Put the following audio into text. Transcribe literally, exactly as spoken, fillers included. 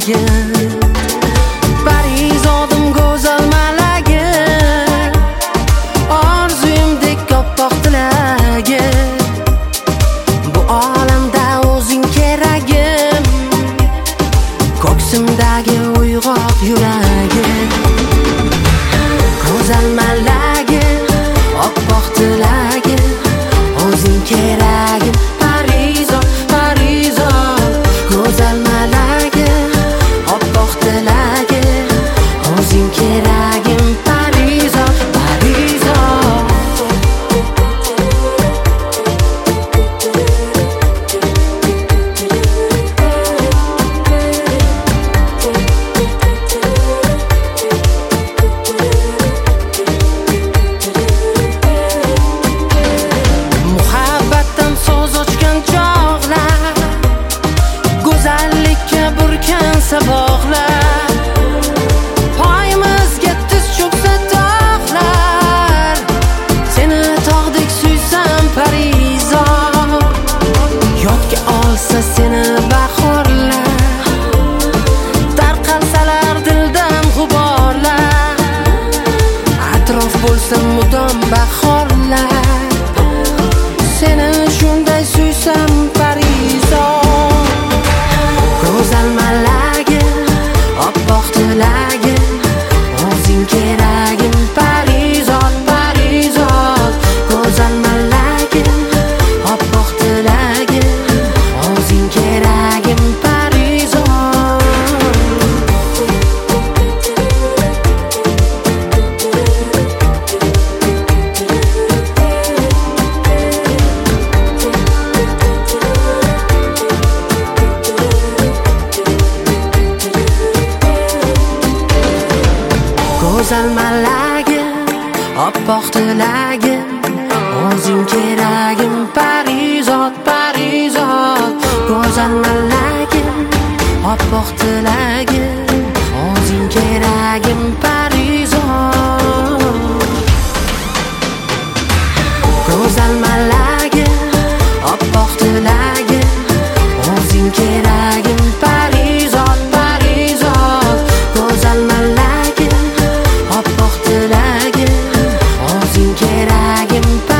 malagim, parizodim go'zal malagim, orzuyimdek oppoq tilagim, bu olamda o'zing keragim, ko'ksimdagi uyg'oq yuragim, go'zal malagim, oppoq tilagim, o'zing keragim, parizod, parizod, go'zal malagim, oppoq tilagim, o'zing keragim, parizod, parizod. Muhabbatdan so'z ochgan chog'lar, go'zallikka burkan saboqlar, poyimizga tiz cho'ksa tog'lar, seni tog'dek suysam parizod, yodga olsa seni bahorlar, tarqalsalar dildan g'uborlar, atrof bo'lsa mudom bahorlar, seni shunday suysam parizod, go'zal malagim, oppoq tilagim, o'zing keragim, parizod, parizod, go'zal malagim, oppoq tilagim, o'zing keragim, parizod. Go'zal malagim, oppoq tilagim, o'zing keragim, parizod, parizod, go'zal malagim, oppoq tilagim, o'zing keragim, parizod, go'zal malagim, oppoq tilagim, o'zing keragim, parizod, parizod, go'zal malagim, oppoq tilagim, o'zing keragim,